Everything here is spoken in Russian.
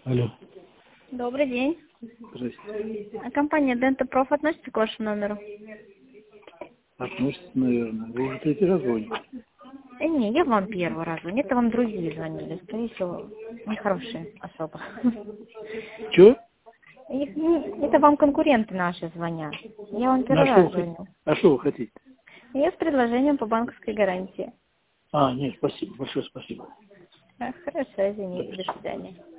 Алло. Добрый день. Здрасте. А компания Дентопроф относится к вашему номеру? Относится, наверное. Вы уже третий раз звоните. Не, я вам первый раз звоню. Это вам другие звонили. Скорее всего, нехорошие особо. Чё? Это вам конкуренты наши звонят. Я вам первый раз звоню. А что вы хотите? Я с предложением по банковской гарантии. Нет, спасибо. Большое спасибо. Хорошо, извините. До свидания.